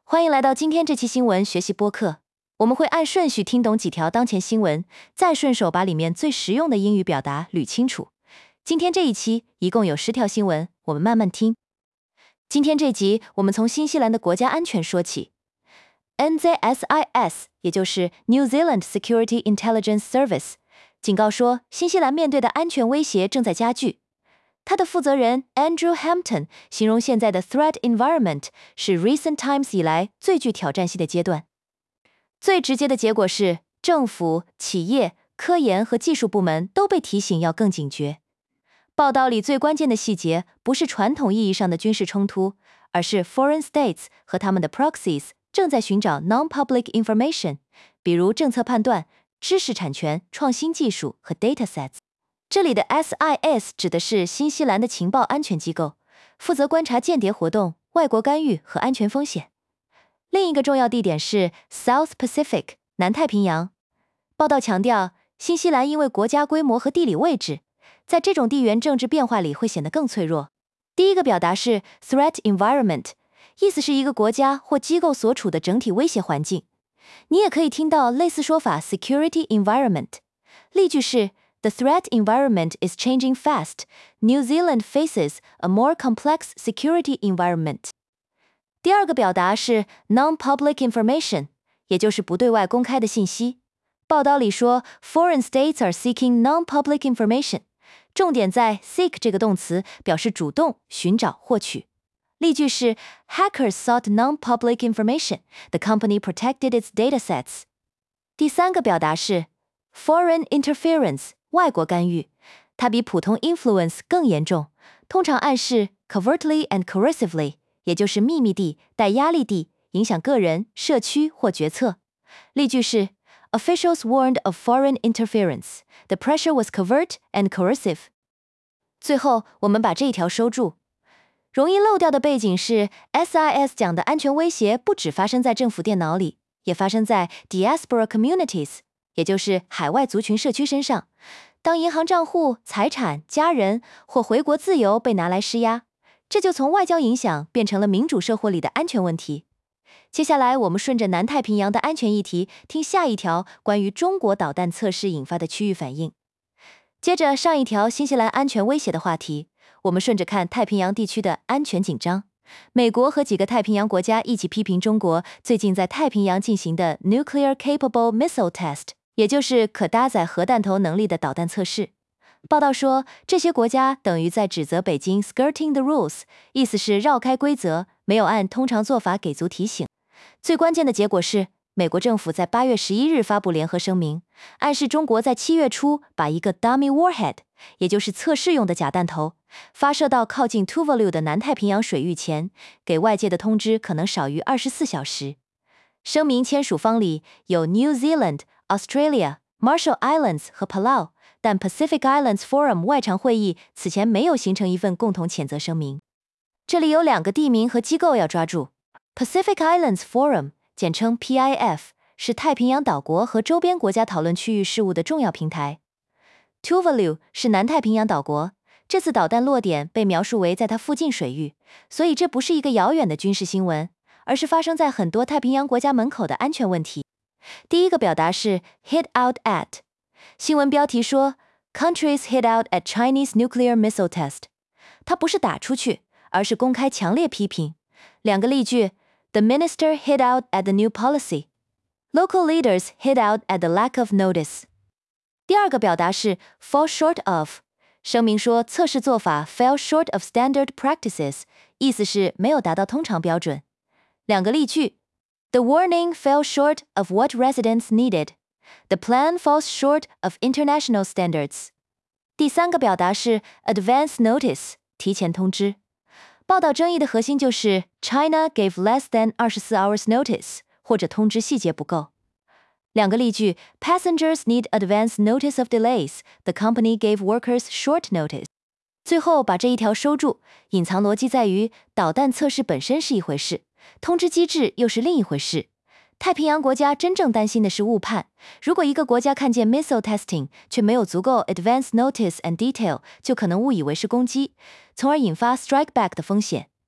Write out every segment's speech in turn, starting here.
欢迎来到今天这期新闻学习播客，我们会按顺序听懂几条当前新闻，再顺手把里面最实用的英语表达捋清楚。今天这一期一共有10条新闻，我们慢慢听。今天这集我们从新西兰的国家安全说起。NZSIS 也就是 New Zealand Security Intelligence Service 警告说，新西兰面对的安全威胁正在加剧。他的负责人 Andrew Hampton 形容现在的 threat environment 是 recent times 以来最具挑战性的阶段。最直接的结果是，政府、企业、科研和技术部门都被提醒要更警觉。报道里最关键的细节不是传统意义上的军事冲突，而是 foreign states 和他们的 proxies 正在寻找 non-public information， 比如政策判断、知识产权、创新技术和 datasets。这里的 SIS 指的是新西兰的情报安全机构，负责观察间谍活动、外国干预和安全风险。另一个重要地点是 South Pacific 南太平洋。报道强调，新西兰因为国家规模和地理位置，在这种地缘政治变化里会显得更脆弱。第一个表达是 threat environment， 意思是一个国家或机构所处的整体威胁环境。你也可以听到类似说法 security environment。例句是The threat environment is changing fast. New Zealand faces a more complex security environment. 第二个表达是 non-public information， 也就是不对外公开的信息。报道里说 foreign states are seeking non-public information， 重点在 seek 这个动词，表示主动、寻找、获取。例句是 Hackers sought non-public information. The company protected its datasets. 第三个表达是 foreign interference，外国干预，它比普通 influence 更严重，通常暗示 covertly and coercively， 也就是秘密地、带压力地，影响个人、社区或决策。例句是 Officials warned of foreign interference. The pressure was covert and coercive. 最后，我们把这一条收住。容易漏掉的背景是 SIS 讲的安全威胁不只发生在政府电脑里，也发生在 diaspora communities，也就是海外族群社区身上。当银行账户、财产、家人或回国自由被拿来施压，这就从外交影响变成了民主社会里的安全问题。接下来我们顺着南太平洋的安全议题，听下一条关于中国导弹测试引发的区域反应。接着上一条新西兰安全威胁的话题，我们顺着看太平洋地区的安全紧张。美国和几个太平洋国家一起批评中国最近在太平洋进行的 Nuclear Capable Missile Test，也就是可搭载核弹头能力的导弹测试。报道说，这些国家等于在指责北京 skirting the rules， 意思是绕开规则，没有按通常做法给足提醒。最关键的结果是，美国政府在8月11日发布联合声明，暗示中国在7月初把一个 dummy warhead， 也就是测试用的假弹头，发射到靠近 Tuvalu 的南太平洋水域前，给外界的通知可能少于24小时。声明签署方里有 New Zealand、Australia、Marshall Islands 和 Palau， 但 Pacific Islands Forum 外长会议此前没有形成一份共同谴责声明。这里有2个地名和机构要抓住。Pacific Islands Forum， 简称 PIF， 是太平洋岛国和周边国家讨论区域事务的重要平台。Tuvalu 是南太平洋岛国，这次导弹落点被描述为在它附近水域，所以这不是一个遥远的军事新闻，而是发生在很多太平洋国家门口的安全问题。第一个表达是 hit out at， 新闻标题说 Countries hit out at Chinese nuclear missile test， 它不是打出去，而是公开强烈批评。2个例句 The minister hit out at the new policy， Local leaders hit out at the lack of notice。 第二个表达是 fall short of， 声明说测试做法 fell short of standard practices， 意思是没有达到通常标准。2个例句The warning fell short of what residents needed. The plan falls short of international standards. 第3个表达是 advance notice， 提前通知。报道争议的核心就是 China gave less than 24 hours notice， 或者通知细节不够。2个例句 Passengers need advance notice of delays. The company gave workers short notice. 最后把这一条收住，隐藏逻辑在于导弹测试本身是一回事，通知机制又是另一回事。太平洋国家真正担心的是误判，如果一个国家看见 missile testing 却没有足够 advance notice and detail， 就可能误以为是攻击，从而引发 strike back 的风险。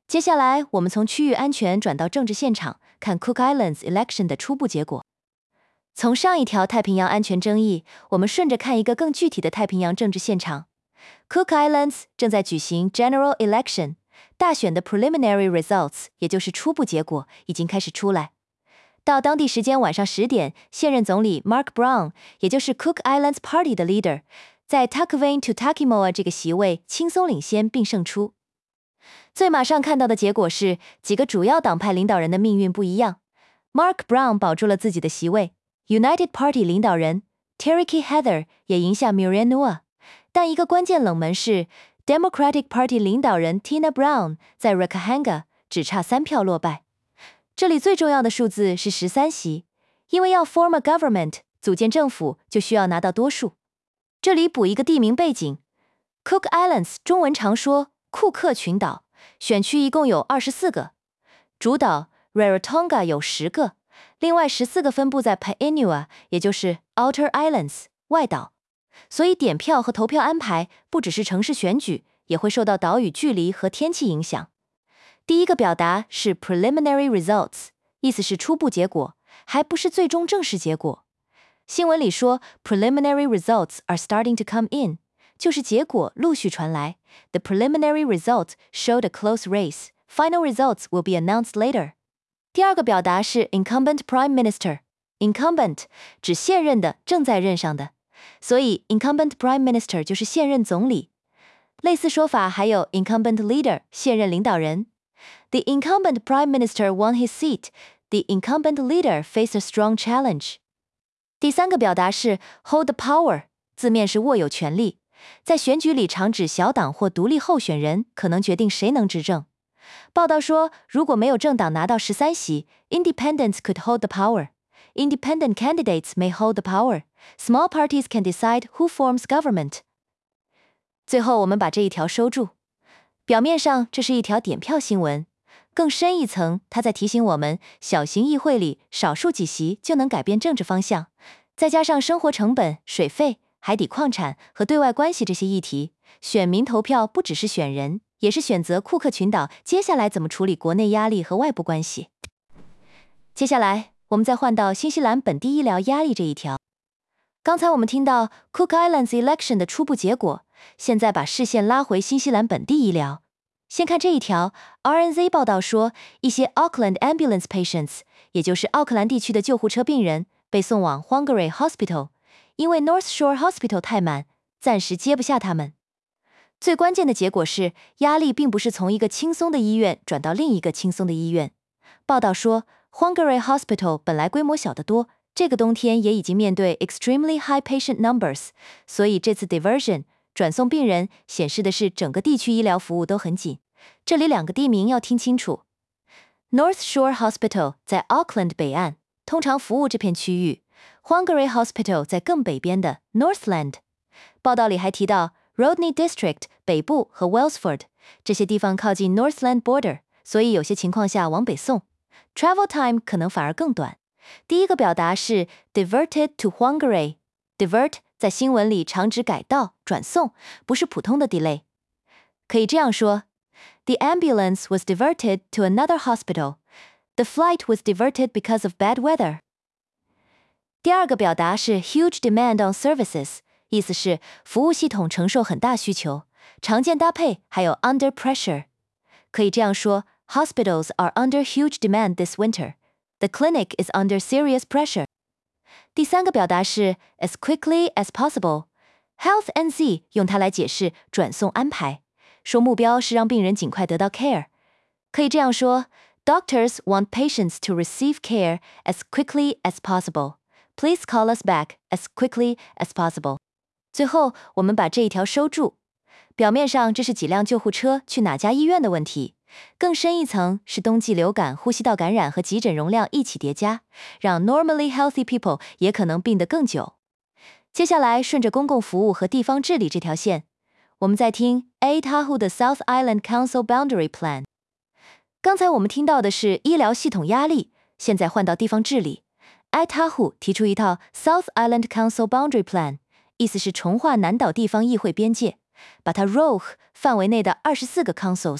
接下来，我们从区域安全转到政治现场，看 Cook Islands election 的初步结果。从上一条太平洋安全争议，我们顺着看一个更具体的太平洋政治现场。Cook Islands 正在举行 General Election， 大选的 Preliminary Results， 也就是初步结果，已经开始出来。到当地时间晚上10点，现任总理 Mark Brown， 也就是 Cook Islands Party 的 leader， 在 Takavane to Takimoa 这个席位轻松领先并胜出。最马上看到的结果是，几个主要党派领导人的命运不一样。Mark Brown 保住了自己的席位 ，United Party 领导人 Tariq Heather 也赢下 Miriam， 但一个关键冷门是 Democratic Party 领导人 Tina Brown 在 Rakahanga 只差3票落败。这里最重要的数字是13席，因为要 form a government 组建政府就需要拿到多数。这里补一个地名背景 ，Cook Islands 中文常说库克群岛，选区一共有24个，主岛 Rarotonga 有10个，另外14个分布在 Paenua， 也就是 Outer Islands 外岛。所以点票和投票安排不只是城市选举，也会受到岛屿距离和天气影响。第一个表达是 preliminary results， 意思是初步结果，还不是最终正式结果。新闻里说 preliminary results are starting to come in， 就是结果陆续传来。The preliminary results showed a close race. Final results will be announced later. 第二个表达是 incumbent prime minister。incumbent 指现任的，正在任上的，所以 incumbent prime minister 就是现任总理。类似说法还有 incumbent leader， 现任领导人。The incumbent prime minister won his seat. The incumbent leader faced a strong challenge. 第三个表达是 hold the power， 字面是握有权力，在选举里常指小党或独立候选人可能决定谁能执政。报道说，如果没有政党拿到13席 ，independents could hold the power. Independent candidates may hold the power. Small parties can decide who forms government. 最后，我们把这一条收住。表面上，这是一条点票新闻，更深一层，它在提醒我们，小型议会里少数几席就能改变政治方向。再加上生活成本、水费、海底矿产和对外关系这些议题，选民投票不只是选人，也是选择库克群岛接下来怎么处理国内压力和外部关系。接下来，我们再换到新西兰本地医疗压力这一条。刚才我们听到 Cook Islands election 的初步结果，现在把视线拉回新西兰本地医疗。先看这一条 ，RNZ 报道说，一些 Auckland ambulance patients， 也就是奥克兰地区的救护车病人，被送往 Whangarei Hospital， 因为 North Shore Hospital 太满，暂时接不下他们。最关键的结果是，压力并不是从一个轻松的医院转到另一个轻松的医院。报道说 ，Whangarei Hospital 本来规模小得多，这个冬天也已经面对 extremely high patient numbers， 所以这次 diversion 转送病人显示的是整个地区医疗服务都很紧。这里两个地名要听清楚 ：North Shore Hospital 在 Auckland 北岸，通常服务这片区域 ；Whangarei Hospital 在更北边的 Northland。报道里还提到 Rodney District 北部和 Wellsford 这些地方靠近 Northland border， 所以有些情况下往北送 ，travel time 可能反而更短。第一个表达是 diverted to Whangarei。divert 在新闻里常指改道、转送，不是普通的 delay。可以这样说 ：The ambulance was diverted to another hospital. The flight was diverted because of bad weather. 第二个表达是 huge demand on services， 意思是服务系统承受很大需求。常见搭配还有 under pressure。可以这样说 ：Hospitals are under huge demand this winter. The clinic is under serious pressure. 第三个表达是 as quickly as possible。Health NZ 用它来解释转送安排，说目标是让病人尽快得到 care。可以这样说 ：Doctors want patients to receive care as quickly as possible. Please call us back as quickly as possible. 最后，我们把这一条收住。表面上这是几辆救护车去哪家医院的问题，更深一层是冬季流感、呼吸道感染和急诊容量一起叠加，让 normally healthy people 也可能病得更久。接下来顺着公共服务和地方治理这条线，我们再听 Aitahu 的 South Island Council Boundary Plan。刚才我们听到的是医疗系统压力，现在换到地方治理。Aitahu 提出一套 South Island Council Boundary Plan， 意思是重划南岛地方议会边界，把它 ROH 范围内的24个 councils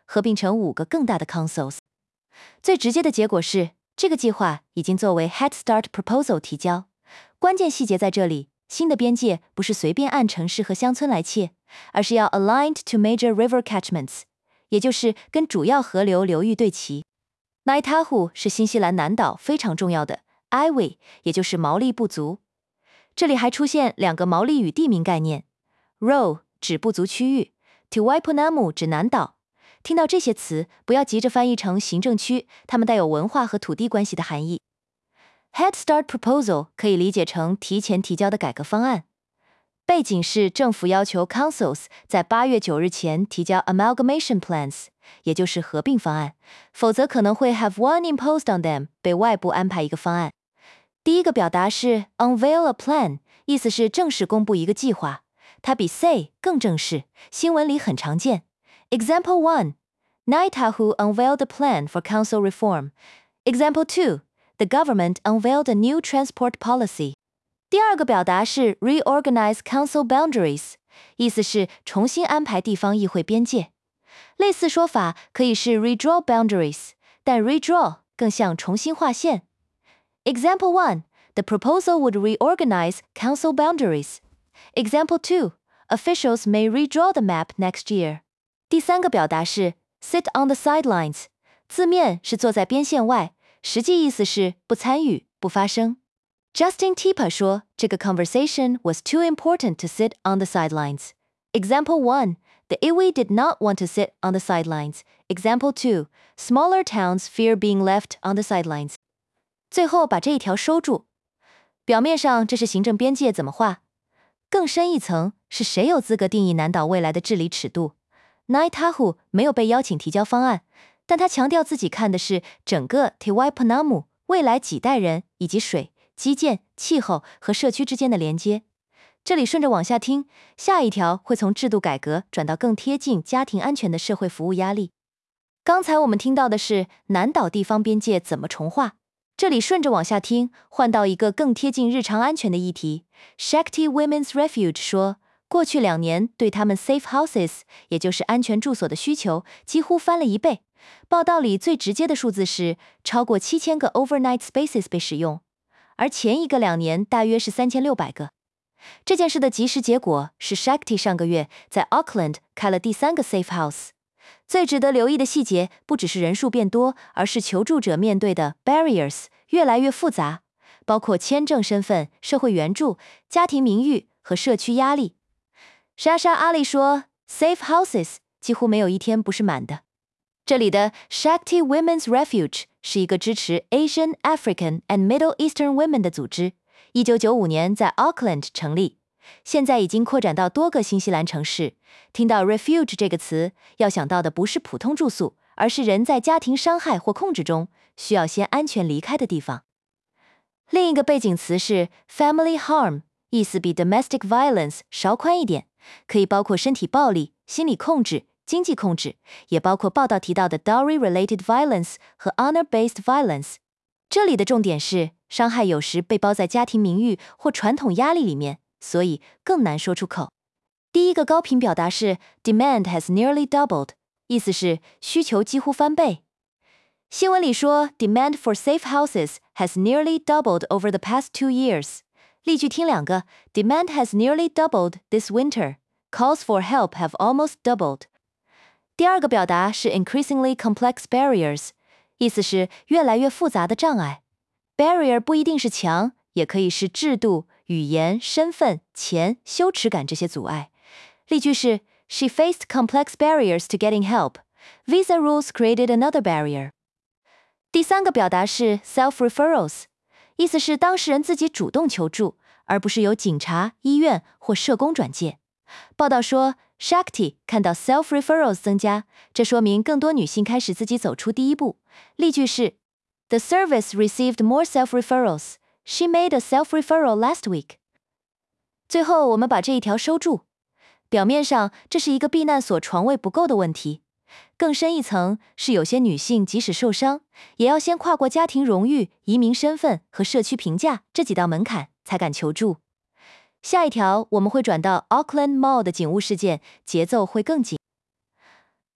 合并成5个更大的 councils。最直接的结果是，这个计划已经作为 Head Start Proposal 提交。关键细节在这里，新的边界不是随便按城市和乡村来切，而是要 aligned to major river catchments， 也就是跟主要河流流域对齐。Naitahu 是新西兰南岛非常重要的 iwi， 也就是毛利部族。这里还出现2个毛利语地名概念 ，Ro 指部族区域 ，Te Waipunamu 指南岛。听到这些词，不要急着翻译成行政区，它们带有文化和土地关系的含义。Head Start Proposal 可以理解成提前提交的改革方案。背景是政府要求 Councils 在8月9日前提交 Amalgamation Plans， 也就是合并方案，否则可能会 have one imposed on them， 被外部安排一个方案。第一个表达是 unveil a plan， 意思是正式公布一个计划，它比 say 更正式，新闻里很常见。Example 1 Naitahu unveiled a plan for council reform. Example 2 The government unveiled a new transport policy. 第二个表达是 reorganize council boundaries， 意思是重新安排地方议会边界。类似说法可以是 redraw boundaries， 但 redraw 更像重新划线。Example 1 The proposal would reorganize council boundaries. Example 2 Officials may redraw the map next year. 第三个表达是 sit on the sidelines， 字面是坐在边线外，实际意思是不参与、不发声。Justin Tipa 说，这个 conversation was too important to sit on the sidelines. Example 1 The iwi did not want to sit on the sidelines. Example 2 Smaller towns fear being left on the sidelines. 最后把这一条收住。表面上这是行政边界怎么画，更深一层是谁有资格定义南岛未来的治理尺度。Naitahu 没有被邀请提交方案，但他强调自己看的是整个 Te Waipunamu 未来几代人以及水、基建、气候和社区之间的连接。这里顺着往下听，下一条会从制度改革转到更贴近家庭安全的社会服务压力。刚才我们听到的是南岛地方边界怎么重划，这里顺着往下听，换到一个更贴近日常安全的议题。Shakti Women's Refuge 说，过去2年对他们 safe houses， 也就是安全住所的需求几乎翻了1倍。报道里最直接的数字是超过7000个 overnight spaces 被使用，而前一个2年大约是3600个。这件事的及时结果是 Shakti 上个月在 Auckland 开了第3个 safe house。最值得留意的细节不只是人数变多，而是求助者面对的 barriers 越来越复杂，包括签证身份、社会援助、家庭名誉和社区压力。莎莎阿里说 Safe houses 几乎没有一天不是满的。这里的 Shakti Women's Refuge 是一个支持 Asian, African and Middle Eastern women 的组织，1995年在 Auckland 成立，现在已经扩展到多个新西兰城市。听到 refuge 这个词，要想到的不是普通住宿，而是人在家庭伤害或控制中需要先安全离开的地方。另一个背景词是 family harm， 意思比 domestic violence 少宽一点，可以包括身体暴力、心理控制、经济控制，也包括报道提到的 dowry-related violence 和 honor-based violence。这里的重点是，伤害有时被包在家庭名誉或传统压力里面，所以更难说出口。第一个高频表达是 demand has nearly doubled， 意思是需求几乎翻倍。新闻里说 demand for safe houses has nearly doubled over the past 2 years。例句听2个 demand has nearly doubled this winter， calls for help have almost doubled。第二个表达是 increasingly complex barriers， 意思是越来越复杂的障碍。barrier 不一定是墙，也可以是制度、语言、身份、钱、羞耻感这些阻碍。例句是 She faced complex barriers to getting help. Visa rules created another barrier. 第三个表达是 self-referrals， 意思是当事人自己主动求助，而不是由警察、医院或社工转介。报道说 Shakti 看到 self-referrals 增加，这说明更多女性开始自己走出第一步。例句是 The service received more self-referrals. She made a self-referral last week. 最后我们把这一条收住。表面上这是一个避难所床位不够的问题，更深一层是有些女性即使受伤，也要先跨过家庭荣誉、移民身份和社区评价这几道门槛才敢求助。下一条我们会转到 Auckland Mall 的警务事件，节奏会更紧。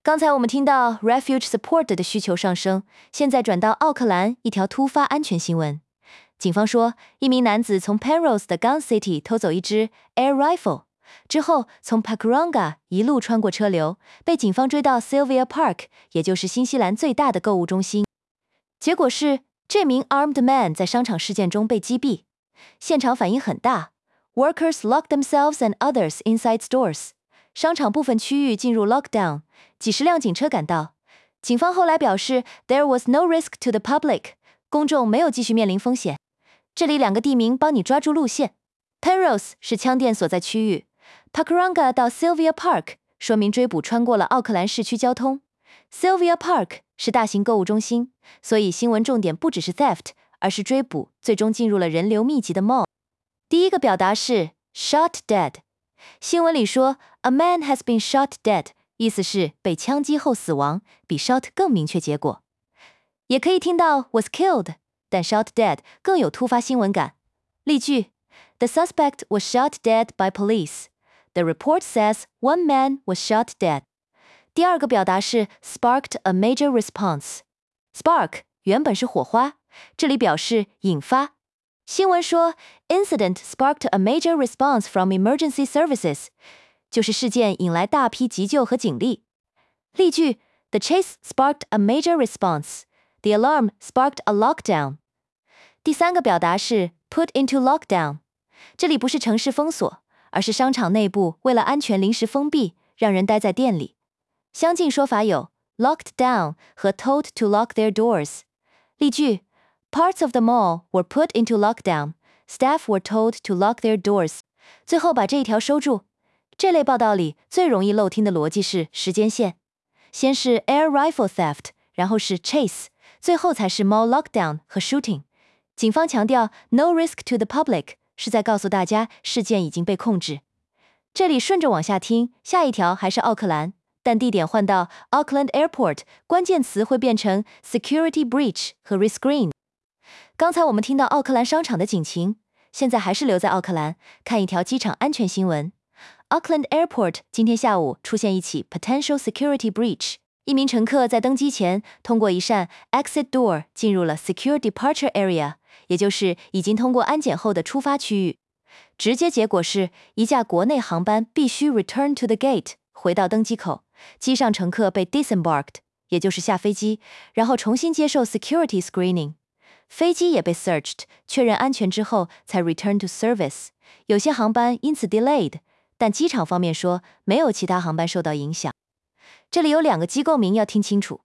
刚才我们听到 refuge support 的需求上升，现在转到奥克兰一条突发安全新闻。警方说，一名男子从 Penrose 的 Gun City 偷走一支 air rifle， 之后从 Pakuranga 一路穿过车流，被警方追到 Sylvia Park， 也就是新西兰最大的购物中心。结果是，这名 armed man 在商场事件中被击毙，现场反应很大 ，workers locked themselves and others inside stores。商场部分区域进入 lockdown， 几十辆警车赶到。警方后来表示 ，there was no risk to the public， 公众没有继续面临风险。这里两个地名帮你抓住路线 ，Penrose 是枪店所在区域 ，Pakuranga 到 Sylvia Park 说明追捕穿过了奥克兰市区交通 ，Sylvia Park 是大型购物中心，所以新闻重点不只是 theft， 而是追捕最终进入了人流密集的 mall。第一个表达是 shot dead。新闻里说 ，a man has been shot dead， 意思是被枪击后死亡，比 shot 更明确结果。也可以听到 was killed， 但 shot dead 更有突发新闻感。例句 ：The suspect was shot dead by police. The report says one man was shot dead. 第二个表达是 sparked a major response。Spark 原本是火花，这里表示引发。新闻说 ，incident sparked a major response from emergency services， 就是事件引来大批急救和警力。例句 ：The chase sparked a major response. The alarm sparked a lockdown. 第三个表达是 put into lockdown， 这里不是城市封锁，而是商场内部为了安全临时封闭，让人待在店里。相近说法有 locked down 和 told to lock their doors。例句。Parts of the mall were put into lockdown. Staff were told to lock their doors. 最后把这一条收住。这类报道里最容易漏听的逻辑是时间线，先是 air rifle theft， 然后是 chase， 最后才是 mall lockdown 和 shooting。警方强调 no risk to the public， 是在告诉大家事件已经被控制。这里顺着往下听，下一条还是奥克兰，但地点换到 Auckland Airport， 关键词会变成 security breach 和 rescreen。刚才我们听到奥克兰商场的警情，现在还是留在奥克兰，看一条机场安全新闻。Auckland Airport 今天下午出现一起 potential security breach， 一名乘客在登机前通过一扇 exit door 进入了 secure departure area， 也就是已经通过安检后的出发区域。直接结果是一架国内航班必须 return to the gate， 回到登机口，机上乘客被 disembarked， 也就是下飞机，然后重新接受 security screening。飞机也被 searched， 确认安全之后才 return to service。有些航班因此 delayed， 但机场方面说没有其他航班受到影响。这里有两个机构名要听清楚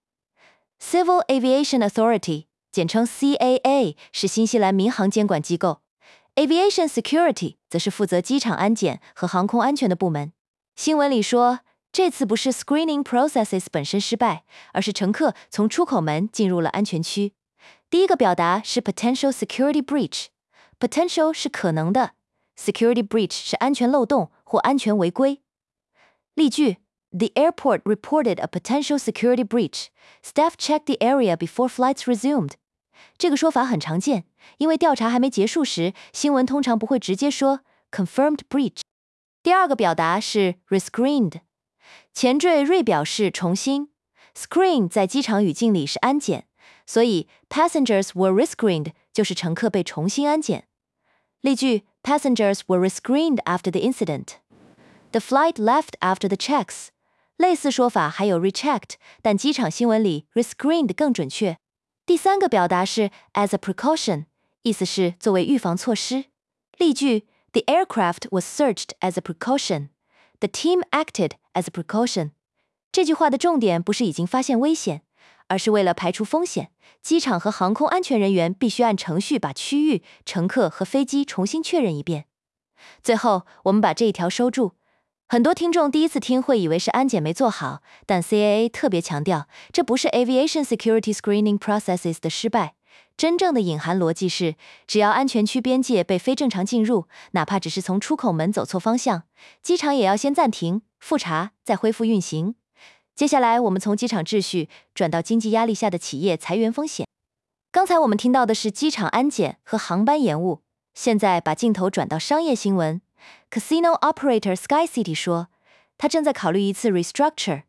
：Civil Aviation Authority， 简称 CAA， 是新西兰民航监管机构 ；Aviation Security 则是负责机场安检和航空安全的部门。新闻里说，这次不是 screening processes 本身失败，而是乘客从出口门进入了安全区。第一个表达是 potential security breach，potential 是可能的 ，security breach 是安全漏洞或安全违规。例句 ：The airport reported a potential security breach. Staff checked the area before flights resumed. 这个说法很常见，因为调查还没结束时，新闻通常不会直接说 confirmed breach。第二个表达是 rescreened， 前缀 re 表示重新 ，screen 在机场语境里是安检。所以 passengers were rescreened 就是乘客被重新安检。例句 Passengers were rescreened after the incident. The flight left after the checks. 类似说法还有 rechecked， 但机场新闻里 rescreened 更准确。第三个表达是 as a precaution， 意思是作为预防措施。例句 The aircraft was searched as a precaution. The team acted as a precaution. 这句话的重点不是已经发现危险，而是为了排除风险，机场和航空安全人员必须按程序把区域、乘客和飞机重新确认一遍。最后，我们把这一条收住。很多听众第一次听会以为是安检没做好，但 CAA 特别强调，这不是 Aviation Security Screening Processes 的失败。真正的隐含逻辑是，只要安全区边界被非正常进入，哪怕只是从出口门走错方向，机场也要先暂停、复查，再恢复运行。接下来，我们从机场秩序转到经济压力下的企业裁员风险。刚才我们听到的是机场安检和航班延误，现在把镜头转到商业新闻。Casino operator Sky City 说，他正在考虑一次 restructure，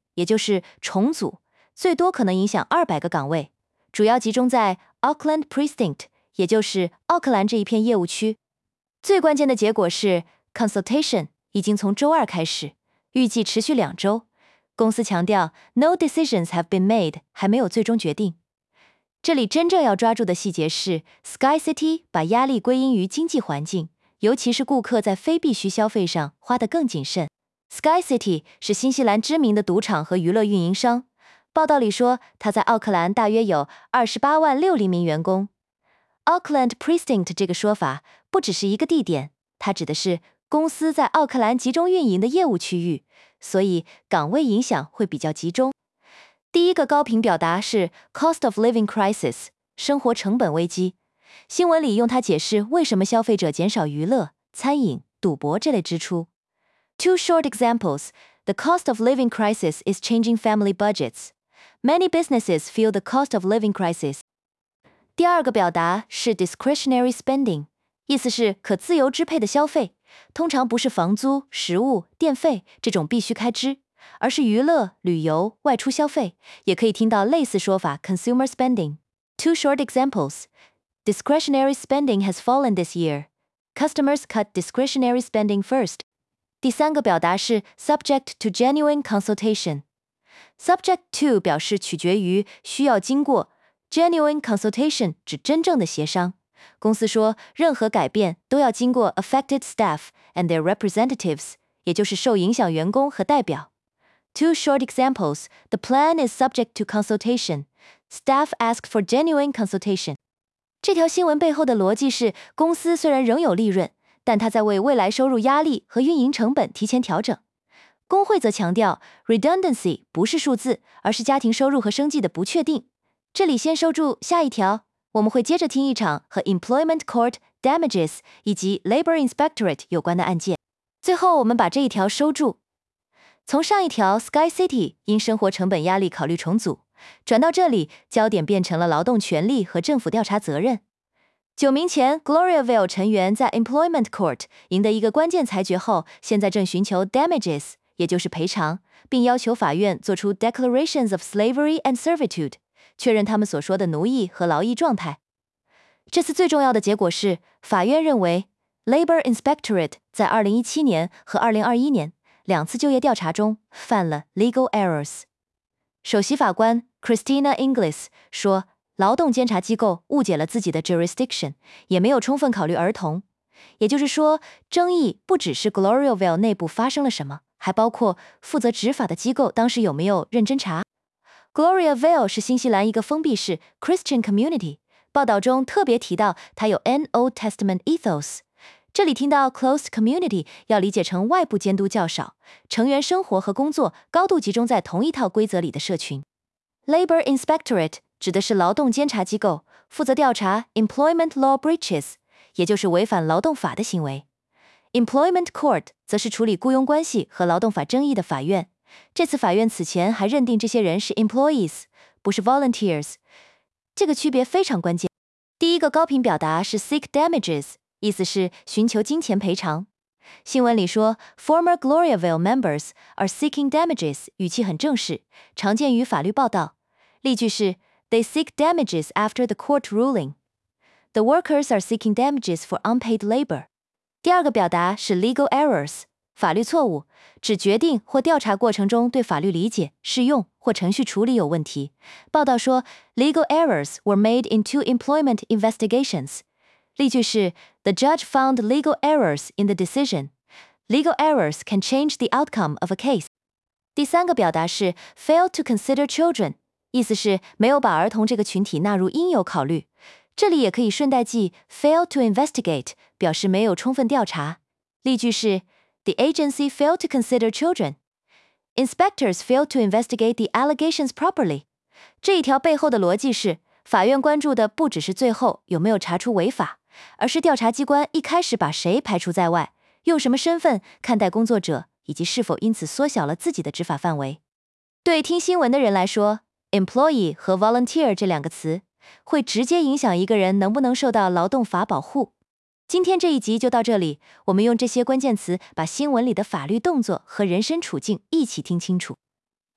也就是重组，最多可能影响200个岗位，主要集中在 Auckland Precinct， 也就是奥克兰这一片业务区。最关键的结果是 consultation 已经从周2开始，预计持续2周。公司强调 No decisions have been made， 还没有最终决定。这里真正要抓住的细节是 SkyCity 把压力归因于经济环境，尤其是顾客在非必须消费上花得更谨慎。SkyCity 是新西兰知名的赌场和娱乐运营商，报道里说它在奥克兰大约有28.6万名员工。Auckland Precinct 这个说法不只是一个地点，它指的是公司在奥克兰集中运营的业务区域，所以岗位影响会比较集中。第一个高频表达是 Cost of Living Crisis， 生活成本危机。新闻里用它解释为什么消费者减少娱乐、餐饮、赌博这类支出。Two short examples. The cost of living crisis is changing family budgets. Many businesses feel the cost of living crisis. 第二个表达是 discretionary spending， 意思是可自由支配的消费，通常不是房租、食物、电费这种必须开支，而是娱乐、旅游、外出消费，也可以听到类似说法 consumer spending. Two short examples. Discretionary spending has fallen this year. Customers cut discretionary spending first. 第三个表达是 subject to genuine consultation. Subject to 表示取决于，需要经过， genuine consultation 指真正的协商。公司说任何改变都要经过 affected staff and their representatives， 也就是受影响员工和代表。Two short examples. The plan is subject to consultation. Staff asked for genuine consultation. 这条新闻背后的逻辑是，公司虽然仍有利润，但它在为未来收入压力和运营成本提前调整。工会则强调 redundancy 不是数字，而是家庭收入和生计的不确定。这里先收住下一条，我们会接着听一场和 Employment Court Damages 以及 Labor Inspectorate 有关的案件。最后我们把这一条收住。从上一条 SkyCity 因生活成本压力考虑重组，转到这里，焦点变成了劳动权利和政府调查责任。9名前 Gloriavale 成员在 Employment Court 赢得一个关键裁决后，现在正寻求 damages， 也就是赔偿，并要求法院做出 declarations of slavery and servitude， 确认他们所说的奴役和劳役状态。这次最重要的结果是，法院认为 Labor Inspectorate 在2017年和2021年2次就业调查中犯了 legal errors。首席法官 Christina Inglis 说，劳动监察机构误解了自己的 jurisdiction， 也没有充分考虑儿童。也就是说，争议不只是 Gloriavale 内部发生了什么，还包括负责执法的机构当时有没有认真查。Gloriavale 是新西兰一个封闭式 Christian community， 报道中特别提到它有 an Old Testament ethos。这里听到 closed community 要理解成外部监督较少，成员生活和工作高度集中在同一套规则里的社群。Labor Inspectorate 指的是劳动监察机构，负责调查 employment law breaches， 也就是违反劳动法的行为。Employment Court 则是处理雇佣关系和劳动法争议的法院。这次法院此前还认定这些人是 employees， 不是 volunteers。这个区别非常关键。第一个高频表达是 seek damages， 意思是寻求金钱赔偿。新闻里说 former Gloriavale members are seeking damages， 语气很正式，常见于法律报道。例句是 They seek damages after the court ruling. The workers are seeking damages for unpaid labor. 第二个表达是 legal errors， 法律错误，指决定或调查过程中对法律理解、适用或程序处理有问题。报道说 legal errors were made in 2 employment investigations。例句是 The judge found legal errors in the decision. Legal errors can change the outcome of a case. 第三个表达是 fail to consider children， 意思是没有把儿童这个群体纳入应有考虑。这里也可以顺带记 fail to investigate， 表示没有充分调查。例句是 The agency failed to consider children. Inspectors failed to investigate the allegations properly. 这一条背后的逻辑是，法院关注的不只是最后有没有查出违法，而是调查机关一开始把谁排除在外，用什么身份看待工作者，以及是否因此缩小了自己的执法范围。对听新闻的人来说 employee 和 volunteer 这两个词会直接影响一个人能不能受到劳动法保护。今天这一集就到这里，我们用这些关键词把新闻里的法律动作和人身处境一起听清楚。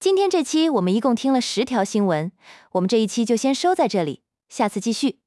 今天这期我们一共听了10条新闻，我们这一期就先收在这里，下次继续。